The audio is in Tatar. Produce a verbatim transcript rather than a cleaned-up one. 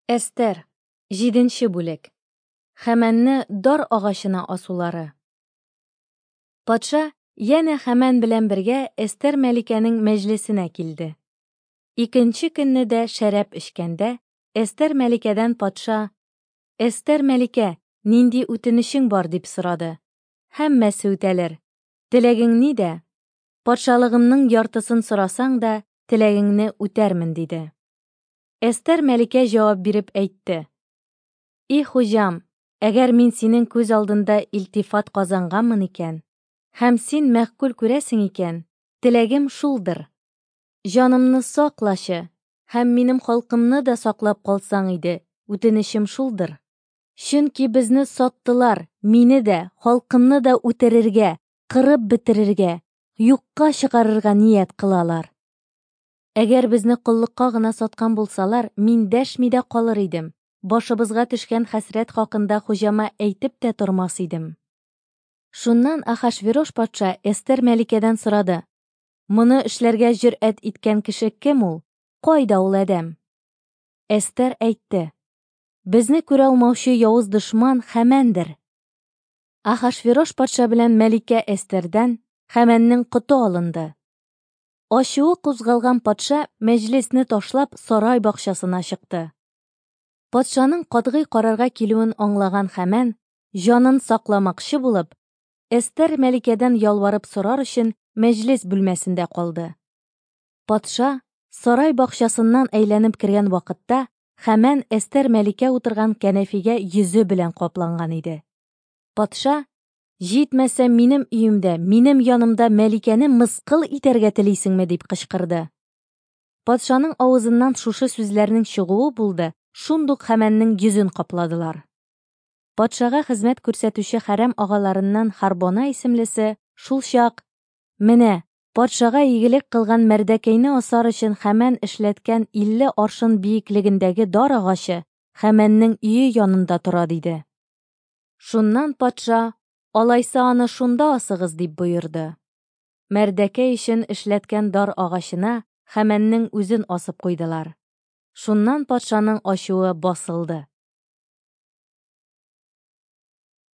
Эстер, җиденче бүлек. Хәмәнне дар агачына асулары. Патша янә Хәмән белән бергә Эстер Мәликәнең мәҗлесенә килде. Икенче көнне дә шәраб эчкәндә, Эстер Мәликәдән патша: «Эстер Мәликә, нинди үтенечең бар?» дип сорады. «Һәммәсе үтәлер. Теләгең ни дә? Патшалыгымның яртысын сорасаң да, теләгеңне үтәрмен» диде. Эстер Мәликә җавап биреп әйтте: «И хуҗам, әгәр мин синең күз алдында илтифат казанганмын икән, һәм син мәгъкүл күрәсең икән, теләгем шулдыр. Җанымны саклачы, һәм минем халкымны да саклап калсаң иде, үтенечем шулдыр. Чөнки безне саттылар, мине дә, халкымны да үтерергә, кырып бетерергә, юкка чыгарырга ният кылалар. Әгәр безне коллыкка гына саткан булсалар, мин дәшми дә калыр идем, башыбызга төшкән хәсрәт хакында хуҗама әйтеп тә тормас идем». Шуннан Ахашверош патша Эстер Мәликәдән сорады: «Моны эшләргә җөрьәт иткән кеше кем ул? Кайда ул адәм?» Эстер әйтте: «Безне күрә алмаучы явыз дошман Хәмәндер». Ахашверош патша белән Мәликә Эстердән Хәмәннең коты алынды. Ачуы кузгалган патша мәҗлесне ташлап сарай бакчасына чыкты. Патшаның катгый карарга килүен аңлаган Хәмән, җанын сакламакчы булып, Эстер Мәликәдән ялварып сорар өчен мәҗлес бүлмәсендә калды. Патша сарай бакчасыннан әйләнеп кергән вакытта, Хәмән Эстер Мәликә утырган кәнәфигә йөзе белән капланган иде. Патша: «Җитмәсә минем өемдә, минем янымда Мәликәне мыскыл итәргә телисеңме?» дип кычкырды. Патшаның авызыннан шушы сүзләрнең чыгуы булды, шундук Хәмәннең йөзен капладылар. Патшага хезмәт күрсәтүче хәрәм агаларыннан Харбона исемлесе шул чак: «Менә, патшага игелек кылган Мәрдәкәйне асар өчен Хәмән эшләткән илле аршын биеклегендәге дар агачы Хәмәннең өе янында тора», диде. Шуннан патша: «Алайса аны шунда асыгыз» дип боерды. Мәрдәкәй өчен эшләткән дар агачына Хәмәннең үзен асып куйдылар. Шуннан патшаның ачуы басылды.